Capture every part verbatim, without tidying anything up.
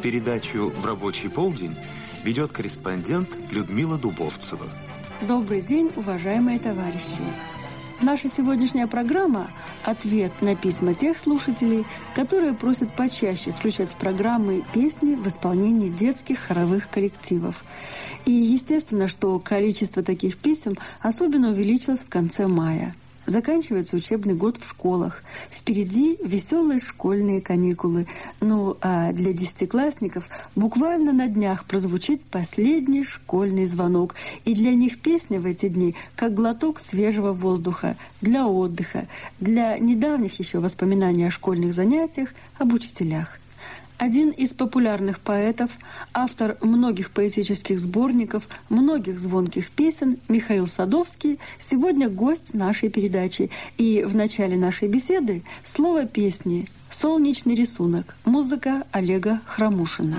Передачу «В рабочий полдень» ведет корреспондент Людмила Дубовцева. Добрый день, уважаемые товарищи! Наша сегодняшняя программа – ответ на письма тех слушателей, которые просят почаще включать в программы песни в исполнении детских хоровых коллективов. И естественно, что количество таких песен особенно увеличилось в конце мая. Заканчивается учебный год в школах. Впереди веселые школьные каникулы. Ну, а для десятиклассников буквально на днях прозвучит последний школьный звонок. И для них песня в эти дни как глоток свежего воздуха, для отдыха, для недавних еще воспоминаний о школьных занятиях, об учителях. Один из популярных поэтов, автор многих поэтических сборников, многих звонких песен, Михаил Садовский, сегодня гость нашей передачи. И в начале нашей беседы слово песни «Солнечный рисунок», музыка Олега Храмушина.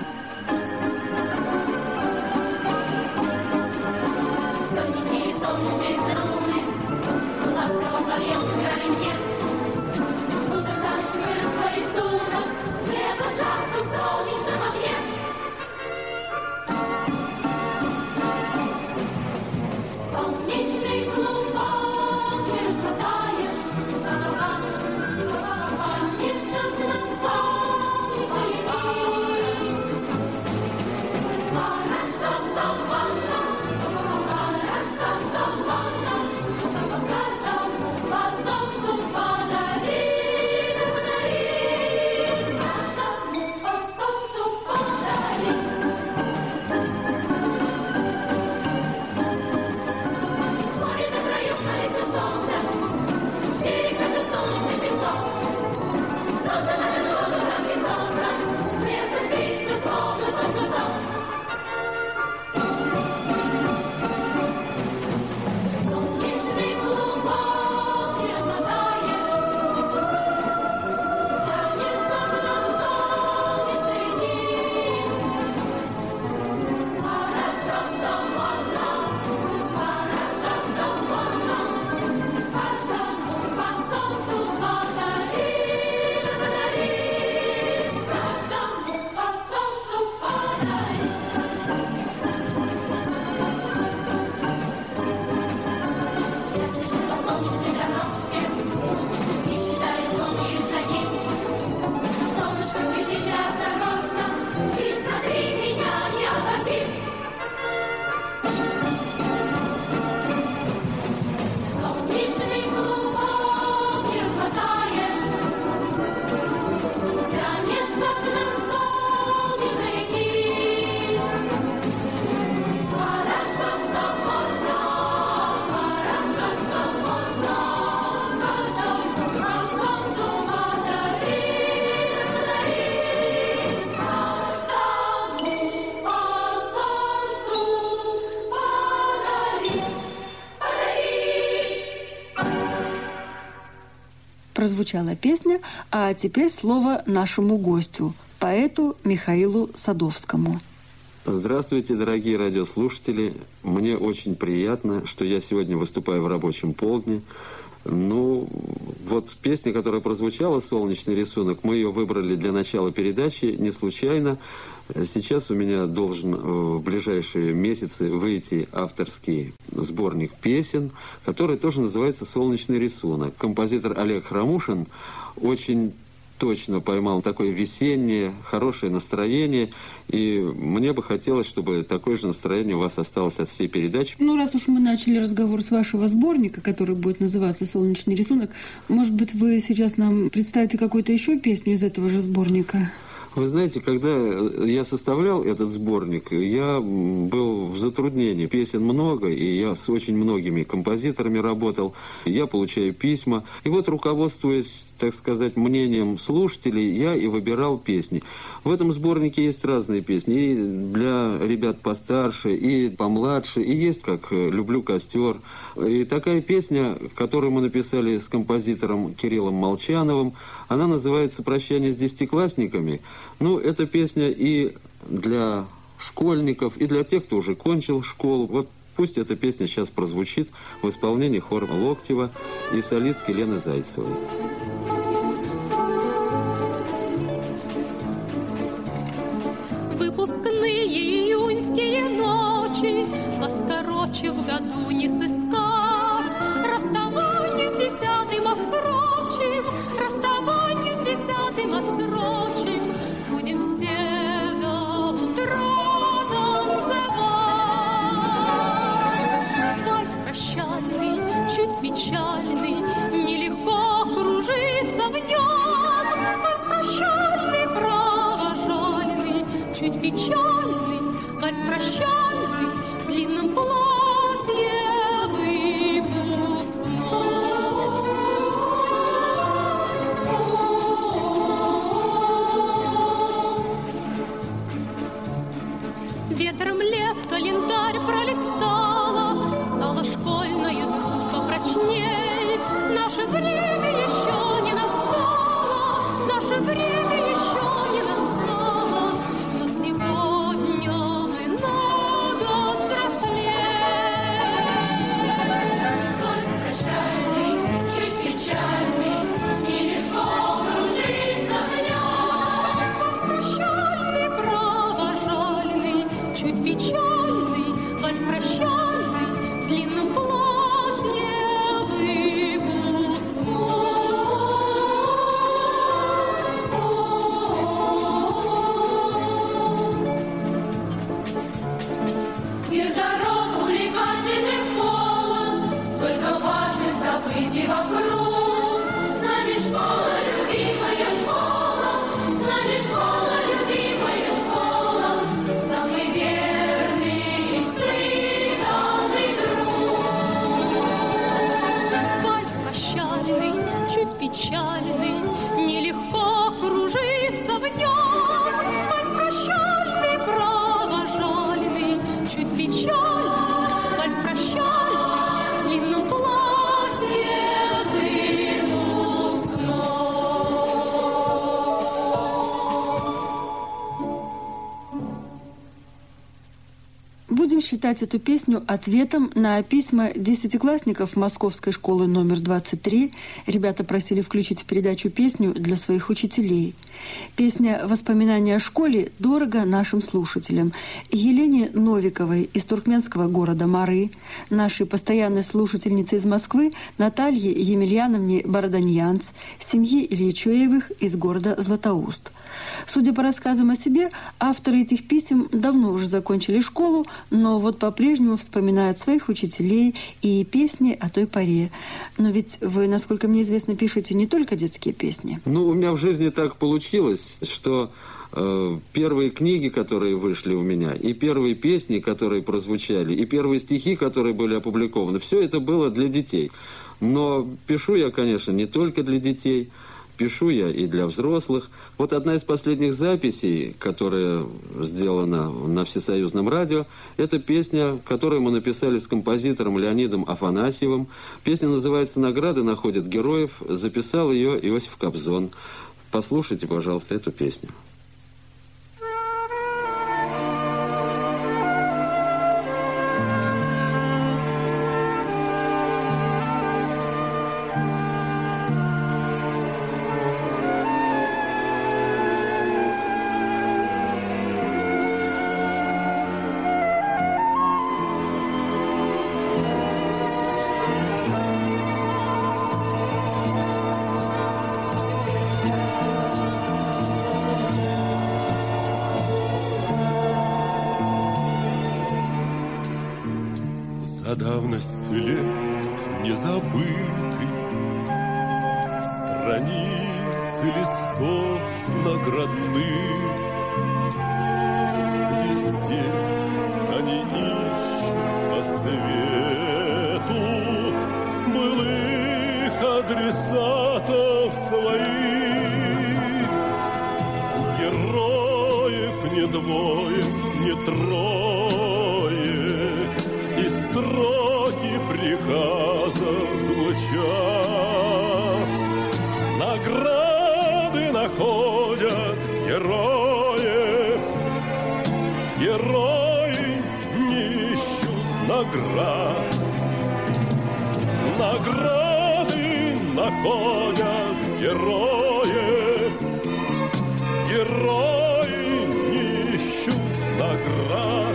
Прозвучала песня, а теперь слово нашему гостю, поэту Михаилу Садовскому. Здравствуйте, дорогие радиослушатели. Мне очень приятно, что я сегодня выступаю в рабочем полдне. Ну, вот песня, которая прозвучала, «Солнечный рисунок», мы ее выбрали для начала передачи не случайно. Сейчас у меня должен в ближайшие месяцы выйти авторский сборник песен, который тоже называется «Солнечный рисунок». Композитор Олег Храмушин очень точно поймал такое весеннее, хорошее настроение. И мне бы хотелось, чтобы такое же настроение у вас осталось от всей передачи. Ну, раз уж мы начали разговор с вашего сборника, который будет называться «Солнечный рисунок», может быть, вы сейчас нам представите какую-то еще песню из этого же сборника? Вы знаете, когда я составлял этот сборник, я был в затруднении. Песен много, и я с очень многими композиторами работал. Я получаю письма. И вот, руководствуясь, так сказать, мнением слушателей, я и выбирал песни. В этом сборнике есть разные песни. И для ребят постарше, и помладше. И есть, как «Люблю костер». И такая песня, которую мы написали с композитором Кириллом Молчановым, она называется «Прощание с десятиклассниками». Ну, эта песня и для школьников, и для тех, кто уже кончил школу. Вот пусть эта песня сейчас прозвучит в исполнении хора Локтева и солистки Лены Зайцевой. печальный, нелегко кружиться в нем. Вальс прощальный, провожальный, чуть печальный, вальс прощальный, в длинном платье выпускном. Ветром лет календарь пролистала, стала школьная дружба прочней. Наше время еще не настало, наше время еще не настало, но сегодня мы на год взрослей. Вальс прощальный, чуть печальный, нелегко кружиться в нем. Вальс прощальный, провожальный, чуть печальный, вальс прощальный, в длинном платье выпускном. Мир дорог увлекательных полон, столько важных событий вокруг. С нами школа, любимая школа, с нами школа, любимая школа, самый верный и преданный друг. Вальс прощальный, чуть печальный, нелегко кружиться в нем. Вальс прощальный, провожальный, чуть печальный, вальс прощальный, в длинном платье выпускном. Будем считать эту песню ответом на письма десятиклассников Московской школы номер двадцать три. Ребята просили включить в передачу песню для своих учителей. Песня «Воспоминания о школе» дорого нашим слушателям. Елене Новиковой из туркменского города Мары, нашей постоянной слушательнице из Москвы Наталье Емельяновне Бороданьянц, семьи Ильичевых из города Златоуст. Судя по рассказам о себе, авторы этих писем давно уже закончили школу, но вот по-прежнему вспоминают своих учителей и песни о той поре. Но ведь вы, насколько мне известно, пишете не только детские песни. Ну, у меня в жизни так получилось, что э, первые книги, которые вышли у меня, и первые песни, которые прозвучали, и первые стихи, которые были опубликованы, все это было для детей. Но пишу я, конечно, не только для детей. Пишу я и для взрослых. Вот одна из последних записей, которая сделана на Всесоюзном радио, это песня, которую мы написали с композитором Леонидом Афанасьевым. Песня называется «Награды находят героев». Записал ее Иосиф Кобзон. Послушайте, пожалуйста, эту песню. За давность лет не забыты страницы листов наградных. Везде они ищут по свету былых адресатов своих. Героев не двое, не трое, и строки приказа звучат. Награды находят героев, герои не ищут наград. Награды находят героев, герои не ищут наград.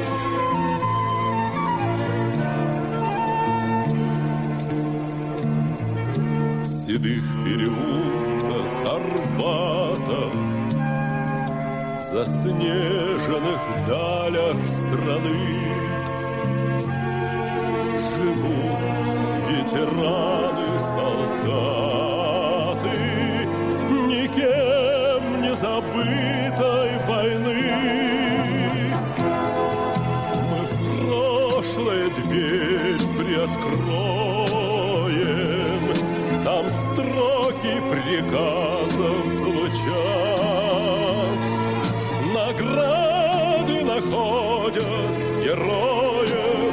В седых переулках Арбата, в заснеженных далях страны живут ветераны приказов звучат. Награды находят героев,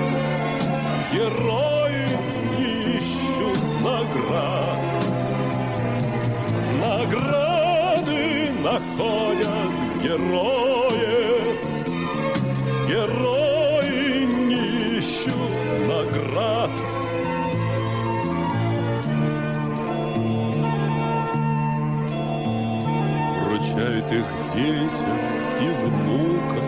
герои ищут наград. Награды находят героев, герои не ищут наград. Вручают их детям и внукам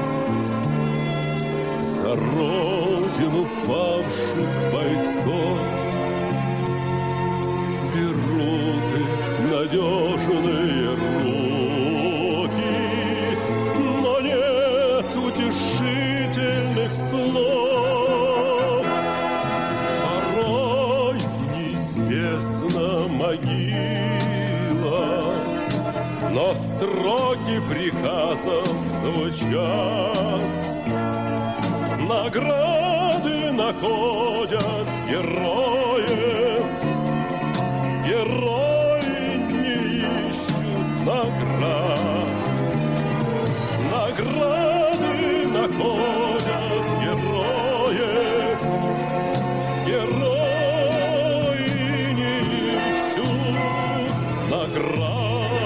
за родину павших бойцов. Берут их надежные руки, но нет утешительных слов. Порой неизвестна могила, но строки приказов звучат. Награды находят героев, герои не ищут наград. Награды находят героев, герои не ищут наград.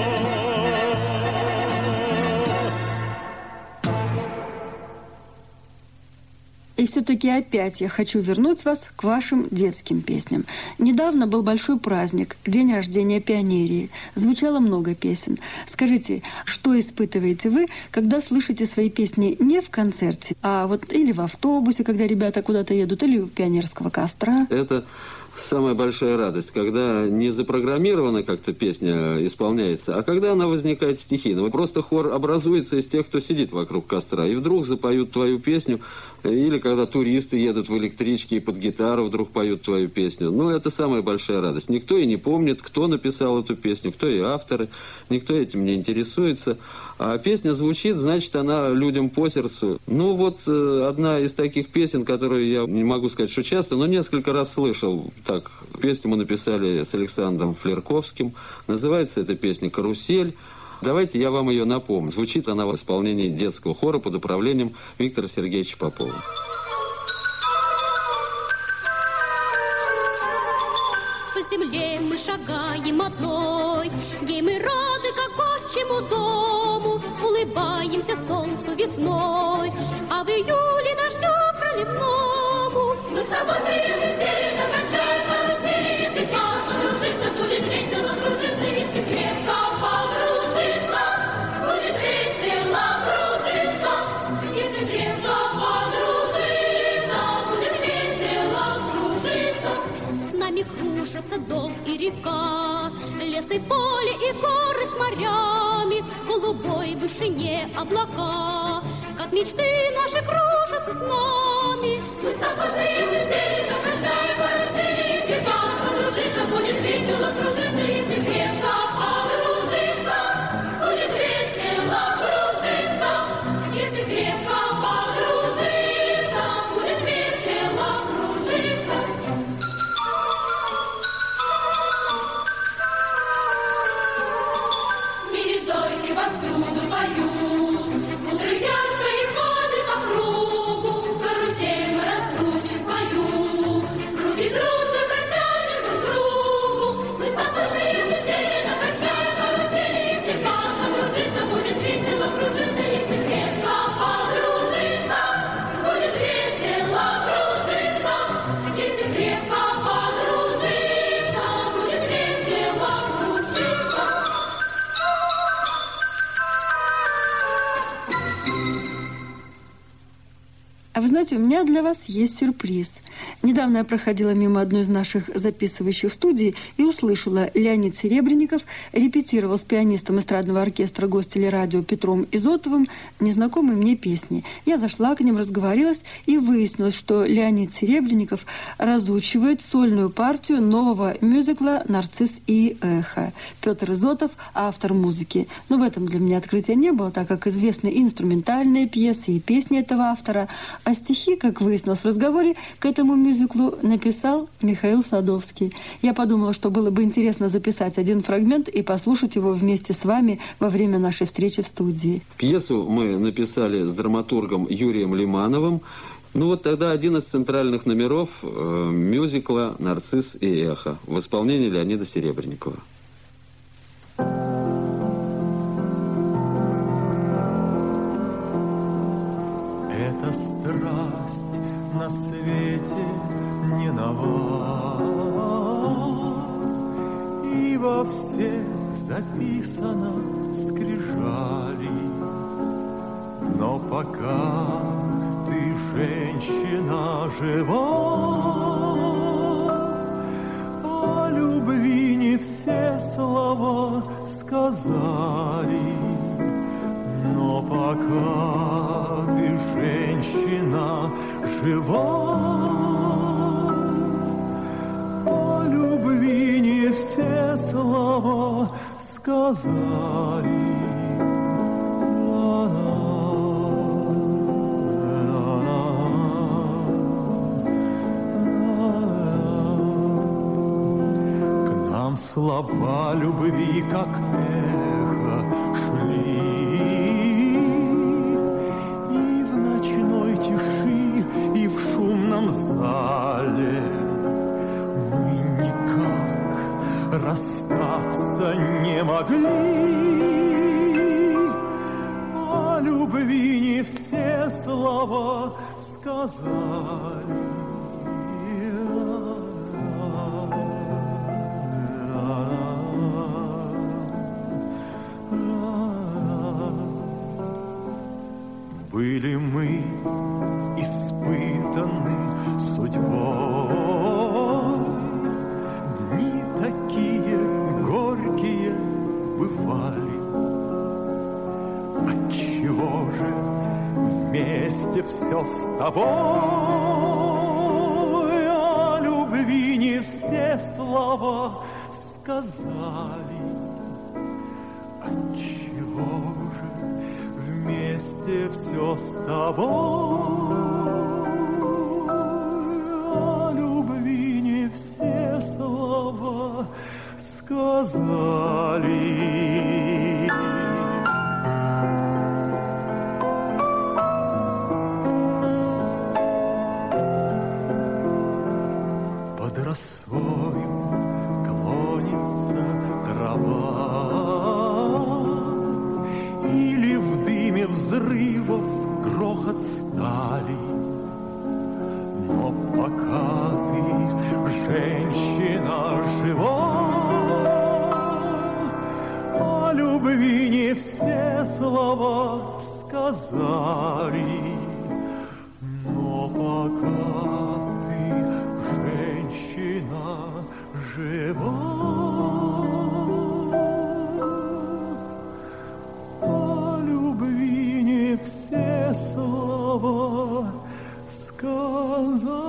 И все-таки опять я хочу вернуть вас к вашим детским песням. Недавно был большой праздник, день рождения пионерии. Звучало много песен. Скажите, что испытываете вы, когда слышите свои песни не в концерте, а вот или в автобусе, когда ребята куда-то едут, или у пионерского костра? Это самая большая радость, когда не запрограммирована как-то песня исполняется, а когда она возникает стихийно. Просто хор образуется из тех, кто сидит вокруг костра, и вдруг запоют твою песню, или когда туристы едут в электричке и под гитару вдруг поют твою песню. Ну, это самая большая радость. Никто и не помнит, кто написал эту песню, кто ее авторы, никто этим не интересуется. А песня звучит, значит, она людям по сердцу. Ну, вот э, одна из таких песен, которую я не могу сказать, что часто, но несколько раз слышал. Так, песню мы написали с Александром Флерковским. Называется эта песня «Карусель». Давайте я вам ее напомню. Звучит она в исполнении детского хора под управлением Виктора Сергеевича Попова. По земле мы шагаем одной, где мы рады, как отчему дому, улыбаемся солнцу весной, а в июле дождю проливному. Мы с тобой прилетели на большая карусели, если крепко дружиться, будет весело кружиться, если крепко подружиться, будет весело кружиться, если крепко подружиться, будет весело кружиться. С нами кружатся дом и река, лес и поле и горы с морями, в голубой вышине облака, как мечты наши кружатся с нами. Мы с тобой прилетели на большая карусели, если крепко подружиться, будет весело кружиться, если крепко подружиться, будет весело кружиться, если крепко подружиться, будет весело кружиться. В мире зорьки повсюду поют, утро яркое ходит по кругу, карусель мы раскрутим свою, руки дружно протянем друг другу. Мы с тобой прилетели на большая карусели, если крепко подружиться, будет весело кружиться, если крепко подружиться, будет весело кружиться, если крепко подружиться, будет весело кружиться. А вы знаете, у меня для вас есть сюрприз. Недавно я проходила мимо одной из наших записывающих студий и услышала, Леонид Серебренников репетировал с пианистом эстрадного оркестра Гостелерадио Петром Изотовым незнакомые мне песни. Я зашла к ним, разговорилась и выяснилось, что Леонид Серебренников разучивает сольную партию нового мюзикла «Нарцисс и эхо». Петр Изотов – автор музыки. Но в этом для меня открытия не было, так как известны инструментальные пьесы и песни этого автора. А стихи, как выяснилось в разговоре, к этому мюзиклу мюзиклу написал Михаил Садовский. Я подумала, что было бы интересно записать один фрагмент и послушать его вместе с вами во время нашей встречи в студии. Пьесу мы написали с драматургом Юрием Лимановым. Ну вот тогда один из центральных номеров э, мюзикла «Нарцисс и эхо» в исполнении Леонида Серебренникова. Эта страсть на свете не нова, и во всех записано скрижали. Но пока ты, женщина, жива, о любви не все слова сказали. Но пока ты, женщина, жива, о любви не все слова сказали. Слова любви, как эхо, шли и в ночной тиши, и в шумном зале. Мы никак расстаться не могли. О любви не все слова сказали. Были мы испытаны судьбой, дни такие горькие бывали. Отчего же вместе все с тобой? О любви не все слова сказали. Отчего же вместе все с тобой, о любви не все слова сказали. Под росою клонится трава, или в дыме взрывов грохот стали. Но пока ты, женщина, жива, о любви не все слова сказали. Но пока ты, женщина, жива, все слова сказали.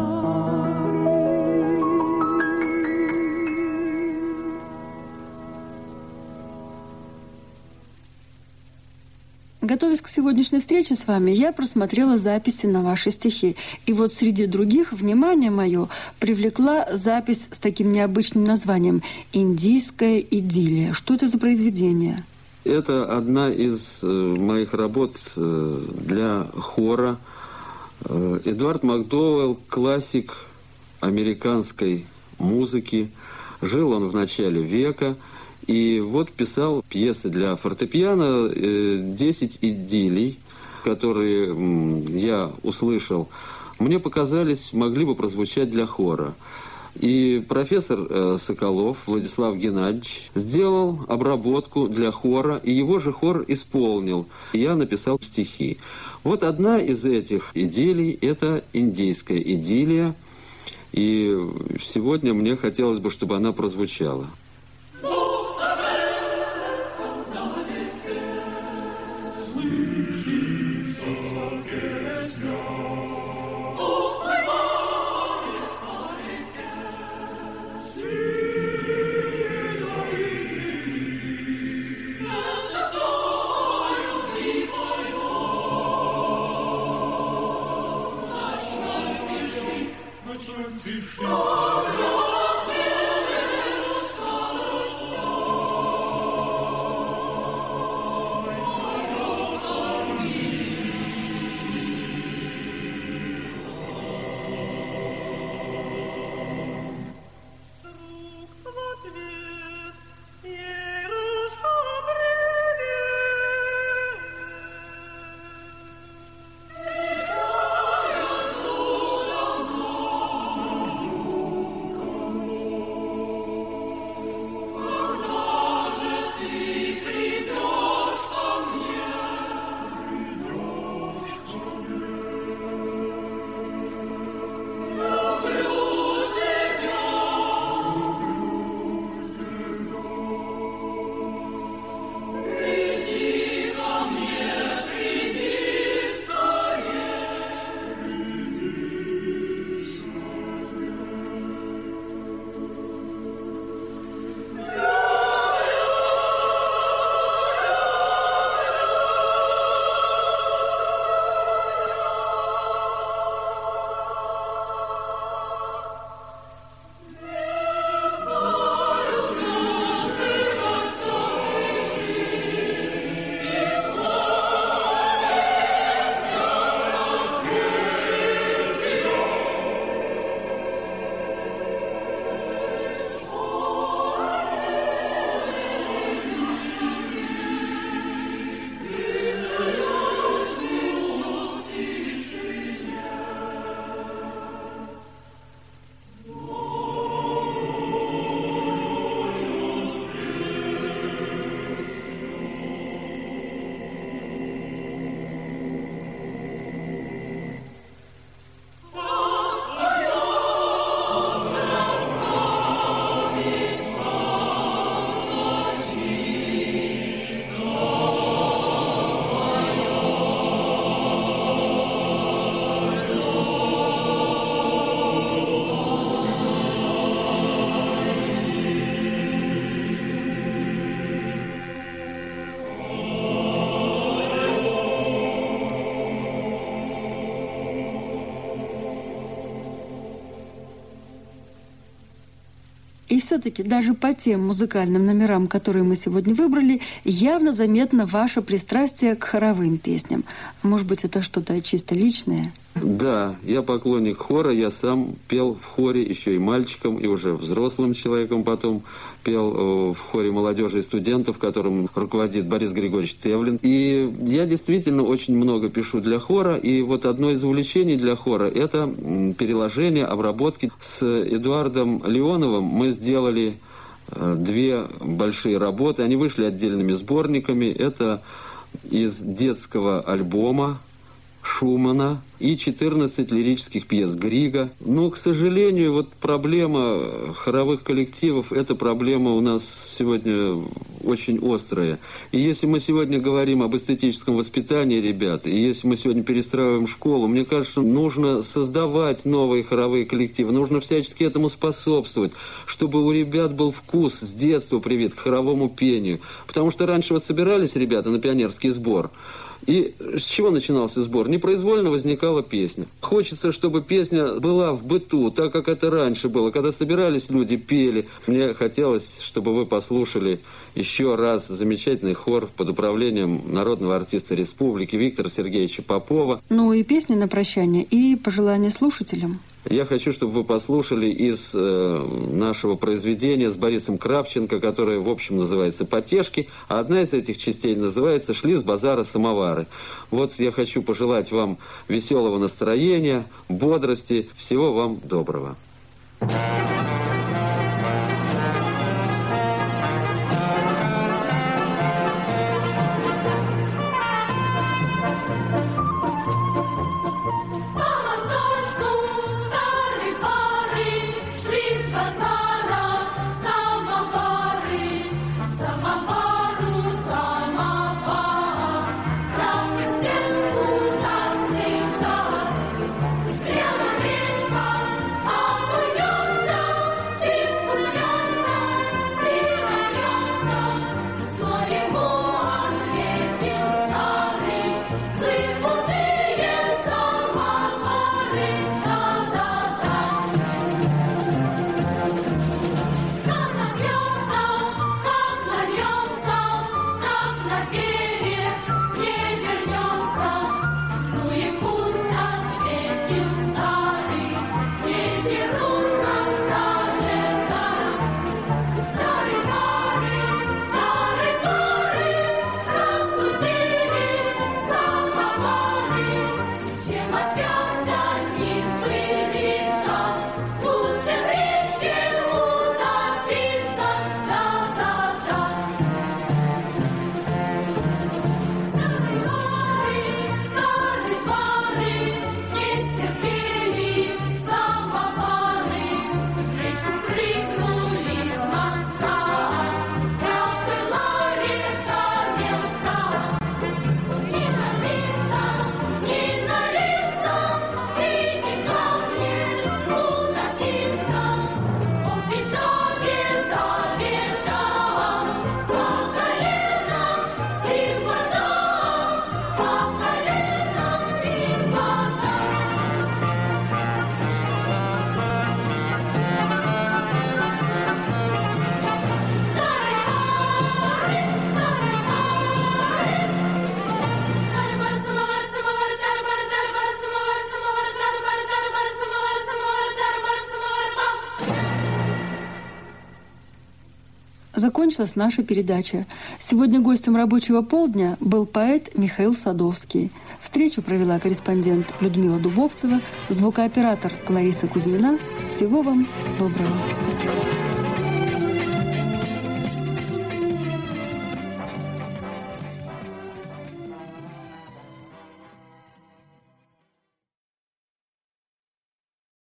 Готовясь к сегодняшней встрече с вами, я просмотрела записи на ваши стихи. И вот среди других внимание мое привлекла запись с таким необычным названием «Индийская идиллия». Что это за произведение? Это одна из э, моих работ э, для хора. Э, Эдуард Макдоуэлл, классик американской музыки. Жил он в начале века. И вот писал пьесы для фортепиано, э, «Десять идиллий», которые э, я услышал. Мне показались, могли бы прозвучать для хора. И профессор э, Соколов Владислав Геннадьевич сделал обработку для хора, и его же хор исполнил. Я написал стихи. Вот одна из этих идиллий – это индийская идиллия, и сегодня мне хотелось бы, чтобы она прозвучала. Thank you. все-таки даже по тем музыкальным номерам, которые мы сегодня выбрали, явно заметно ваше пристрастие к хоровым песням. Может быть, это что-то чисто личное? Да, я поклонник хора, я сам пел в хоре, еще и мальчиком, и уже взрослым человеком потом пел в хоре молодежи и студентов, которым руководит Борис Григорьевич Тевлин. И я действительно очень много пишу для хора, и вот одно из увлечений для хора – это переложение, обработки. С Эдуардом Леоновым мы сделали две большие работы, они вышли отдельными сборниками. Это из детского альбома Шумана и четырнадцать лирических пьес Грига. Но, к сожалению, вот проблема хоровых коллективов, эта проблема у нас сегодня очень острая. И если мы сегодня говорим об эстетическом воспитании ребят, и если мы сегодня перестраиваем школу, мне кажется, нужно создавать новые хоровые коллективы, нужно всячески этому способствовать, чтобы у ребят был вкус с детства привит к хоровому пению. Потому что раньше вот собирались ребята на пионерский сбор, и с чего начинался сбор? Непроизвольно возникала песня. Хочется, чтобы песня была в быту, так как это раньше было. Когда собирались люди, пели. Мне хотелось, чтобы вы послушали еще раз замечательный хор под управлением народного артиста республики Виктора Сергеевича Попова. Ну и песни на прощание, и пожелания слушателям. Я хочу, чтобы вы послушали из э, нашего произведения с Борисом Кравченко, которое, в общем, называется «Потешки», а одна из этих частей называется «Шли с базара самовары». Вот я хочу пожелать вам веселого настроения, бодрости, всего вам доброго. Закончилась наша передача. Сегодня гостем рабочего полдня был поэт Михаил Садовский. Встречу провела корреспондент Людмила Дубовцева, звукооператор Лариса Кузьмина. Всего вам доброго.